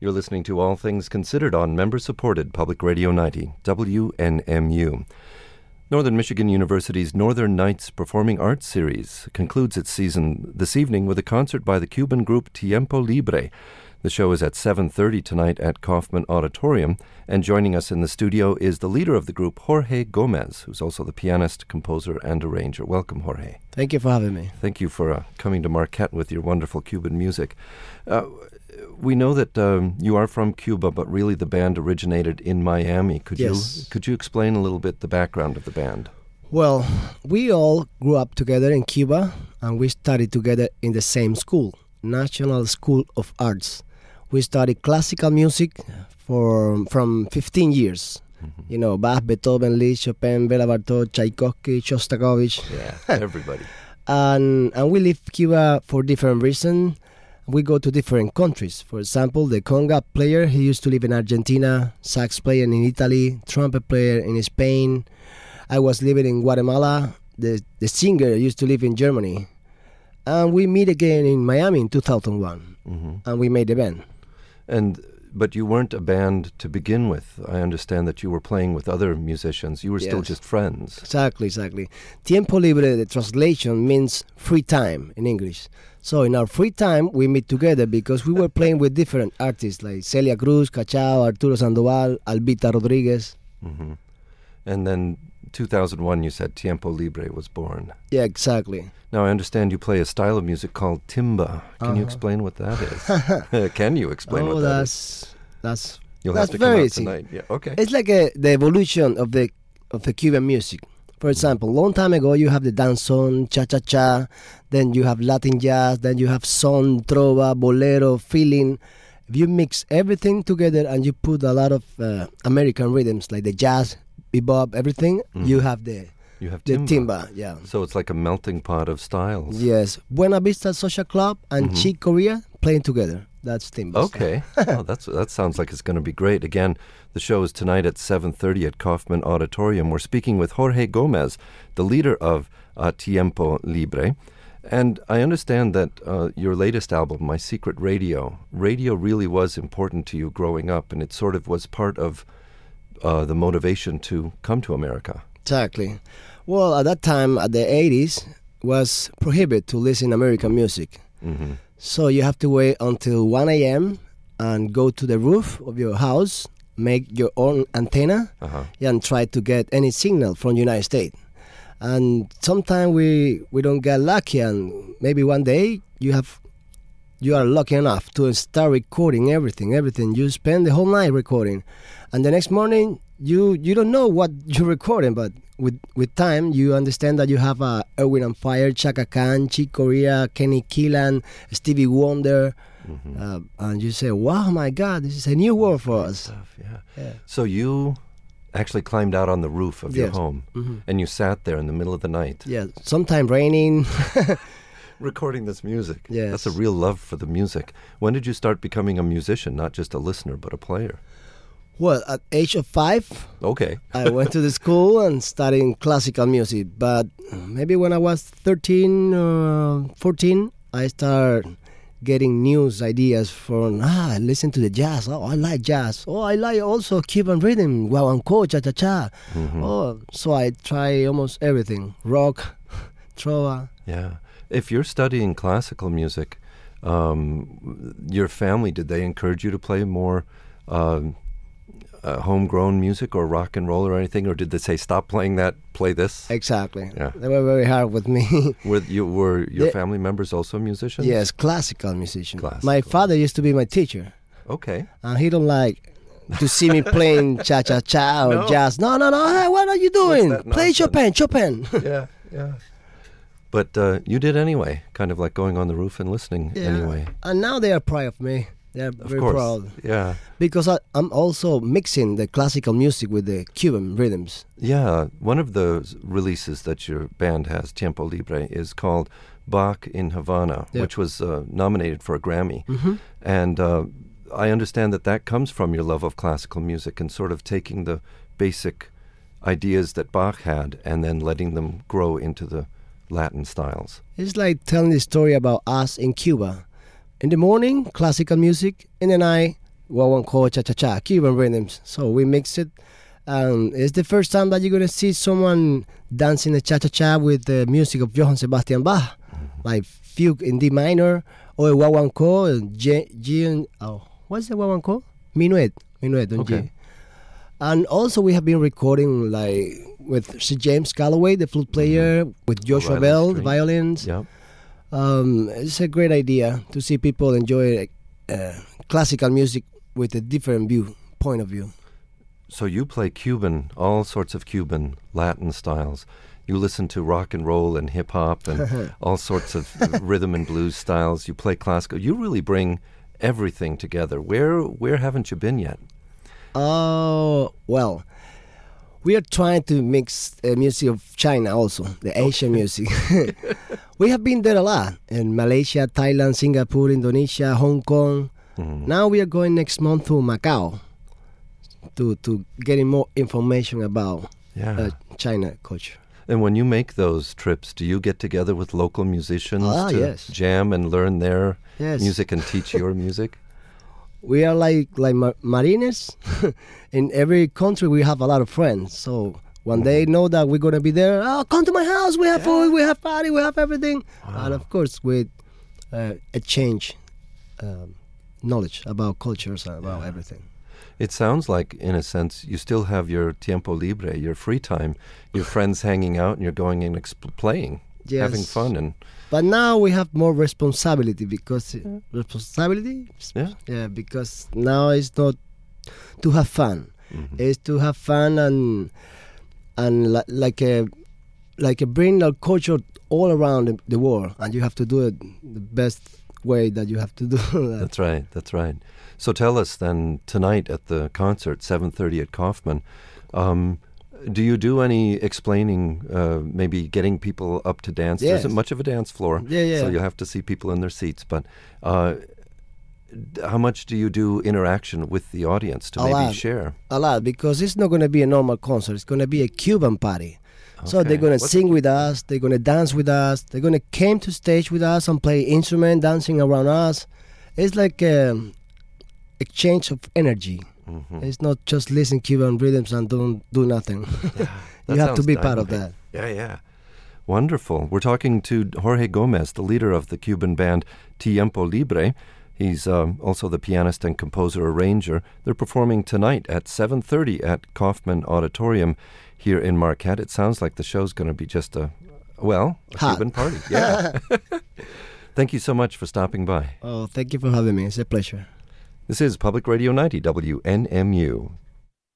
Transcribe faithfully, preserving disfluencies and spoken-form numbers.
You're listening to All Things Considered on member-supported Public Radio ninety, W N M U. Northern Michigan University's Northern Nights Performing Arts Series concludes its season this evening with a concert by the Cuban group Tiempo Libre. The show is at seven thirty tonight at Kaufman Auditorium, and joining us in the studio is the leader of the group, Jorge Gomez, who's also the pianist, composer, and arranger. Welcome, Jorge. Thank you for having me. Thank you for uh, coming to Marquette with your wonderful Cuban music. Uh, we know that um, you are from Cuba, but really the band originated in Miami. Could yes. you could you explain a little bit the background of the band? Well, we all grew up together in Cuba, and we studied together in the same school, National School of Arts. We studied classical music for from fifteen years. Mm-hmm. You know, Bach, Beethoven, Liszt, Chopin, Bela Bartok, Tchaikovsky, Shostakovich. Yeah, everybody. and and we leave Cuba for different reasons. We go to different countries. For example, the conga player, he used to live in Argentina, sax player in Italy, trumpet player in Spain. I was living in Guatemala. The, the singer used to live in Germany. And we meet again in Miami in two thousand one. Mm-hmm. And we made a band. And but you weren't a band to begin with. I understand that you were playing with other musicians. You were yes. still just friends. Exactly, exactly. Tiempo Libre, the translation, means free time in English. So in our free time, we meet together because we were playing with different artists like Celia Cruz, Cachao, Arturo Sandoval, Albita Rodriguez. Mm-hmm. And then two thousand one, you said Tiempo Libre was born. Yeah, exactly. Now, I understand you play a style of music called timba. Can uh-huh. you explain what that is? Can you explain oh, what that that's, is? That's You'll that's have to very come out easy. tonight. Yeah, okay. It's like a, the evolution of the of the Cuban music. For example, long time ago, you have the danzón, cha-cha-cha, then you have Latin jazz, then you have son, trova, bolero, feeling. If you mix everything together and you put a lot of uh, American rhythms like the jazz, bebop, everything, mm. you have the you have the timba. timba. Yeah. So it's like a melting pot of styles. Yes. Buena Vista Social Club and mm-hmm. Chick Corea playing together. That's timba. Okay. oh, that's that sounds like it's going to be great. Again, the show is tonight at seven thirty at Kaufman Auditorium. We're speaking with Jorge Gomez, the leader of uh, Tiempo Libre. And I understand that uh, your latest album, My Secret Radio, radio really was important to you growing up, and it sort of was part of uh, the motivation to come to America. Exactly. Well, at that time, at the eighties, was prohibited to listen American music. Mm-hmm. So you have to wait until one a.m. and go to the roof of your house, make your own antenna, uh-huh. and try to get any signal from the United States. And sometimes we, we don't get lucky, and maybe one day you have you are lucky enough to start recording everything, everything. You spend the whole night recording, and the next morning you you don't know what you're recording, but with with time you understand that you have uh, Erwin and Fire, Chaka Khan, Chick Corea, Kenny Killan, Stevie Wonder, mm-hmm. uh, and you say, "Wow, my God, this is a new world for us." Stuff, yeah. yeah. So you actually climbed out on the roof of yes. your home, mm-hmm. and you sat there in the middle of the night. Yeah, sometime raining. Recording this music. Yes. That's a real love for the music. When did you start becoming a musician, not just a listener, but a player? Well, at age of five, okay, I went to the school and studied classical music. But maybe when I was thirteen or fourteen, I started getting news ideas from, ah, I listen to the jazz. Oh, I like jazz. Oh, I like also Cuban rhythm, guaguancó, cha-cha-cha. Mm-hmm. Oh, so I try almost everything, rock, trova. Yeah. If you're studying classical music, um, your family, did they encourage you to play more um, uh, homegrown music or rock and roll or anything, or did they say, stop playing that, play this? Exactly. Yeah. They were very hard with me. Were, you, were your they, family members also musicians? Yes, classical musicians. Classical. My father used to be my teacher. Okay. And he don't like to see me playing cha-cha-cha or no. jazz. No, no, no, hey, what are you doing? Play Chopin, Chopin. Yeah, yeah. But uh, you did anyway, kind of like going on the roof and listening yeah. anyway. And now they are proud of me. They are very of course. proud. Yeah. Because I, I'm also mixing the classical music with the Cuban rhythms. Yeah. One of the releases that your band has, Tiempo Libre, is called Bach in Havana, yep. which was uh, nominated for a Grammy. Mm-hmm. And uh, I understand that that comes from your love of classical music and sort of taking the basic ideas that Bach had and then letting them grow into the Latin styles. It's like telling the story about us in Cuba. In the morning, classical music. In the night, guaguancó, cha-cha-cha, Cuban rhythms. So we mix it. And it's the first time that you're going to see someone dancing a cha-cha-cha with the music of Johann Sebastian Bach, mm-hmm. like fugue in D minor, or a guaguancó, G, G, oh, what's the guaguancó? Minuet, minuet on okay. G. And also we have been recording like with Sir James Galloway, the flute player, mm-hmm. with Joshua Bell, the violins. Yep. Um, it's a great idea to see people enjoy uh, classical music with a different view, point of view. So you play Cuban, all sorts of Cuban, Latin styles. You listen to rock and roll and hip hop and all sorts of rhythm and blues styles. You play classical. You really bring everything together. Where where haven't you been yet? Oh, well, we are trying to mix uh, music of China also, the Asian music. We have been there a lot, in Malaysia, Thailand, Singapore, Indonesia, Hong Kong. Mm-hmm. Now we are going next month to Macau to, to getting more information about yeah. uh, China culture. And when you make those trips, do you get together with local musicians ah, to yes. jam and learn their yes. music and teach your music? We are like like mar- mariners. In every country, we have a lot of friends. So when mm. they know that we're going to be there, oh, come to my house. We have yeah. food, we have party, we have everything. Wow. And of course, we uh, exchange um, knowledge about cultures and about yeah. everything. It sounds like, in a sense, you still have your tiempo libre, your free time, your friends hanging out, and you're going and exp- playing, yes. having fun. And but now we have more responsibility because yeah. responsibility, yeah, yeah, because now it's not to have fun; mm-hmm. it's to have fun and and li- like a like a bring our culture all around the, the world, and you have to do it the best way that you have to do that. That's right. That's right. So tell us then, tonight at the concert, seven thirty at Kaufman, um, do you do any explaining, uh, maybe getting people up to dance? Yes. There isn't much of a dance floor, yeah, yeah. so you have to see people in their seats. But uh, how much do you do interaction with the audience to a maybe lot. share? A lot, because it's not going to be a normal concert. It's going to be a Cuban party. Okay. So they're going to sing with us, they're going to dance with us, they're going to come to stage with us and play instrument, dancing around us. It's like a exchange of energy. Mm-hmm. It's not just listen Cuban rhythms and don't do nothing. Yeah, you have to be dynamic. Part of that. Yeah, yeah. Wonderful. We're talking to Jorge Gomez, the leader of the Cuban band Tiempo Libre. He's um, also the pianist and composer-arranger. They're performing tonight at seven thirty at Kaufman Auditorium here in Marquette. It sounds like the show's going to be just a, well, a Hot. Cuban party. Yeah. Thank you so much for stopping by. Oh, thank you for having me. It's a pleasure. This is Public Radio ninety W N M U.